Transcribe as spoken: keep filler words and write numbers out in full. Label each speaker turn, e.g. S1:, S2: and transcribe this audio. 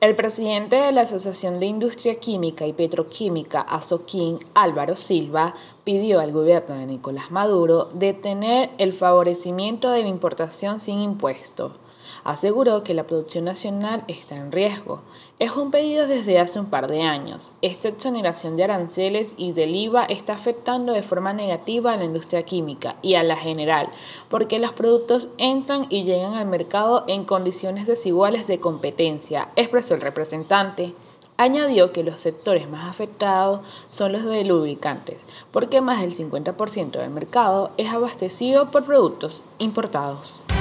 S1: El presidente de la Asociación de Industria Química y Petroquímica, Asoquim, Álvaro Silva, pidió al gobierno de Nicolás Maduro detener el favorecimiento de la importación sin impuestos. Aseguró que la producción nacional está en riesgo. Es un pedido desde hace un par de años. Esta exoneración de aranceles y del I V A está afectando de forma negativa a la industria química y a la general, porque los productos entran y llegan al mercado en condiciones desiguales de competencia, expresó el representante. Añadió que los sectores más afectados son los de lubricantes, porque más del cincuenta por ciento del mercado es abastecido por productos importados.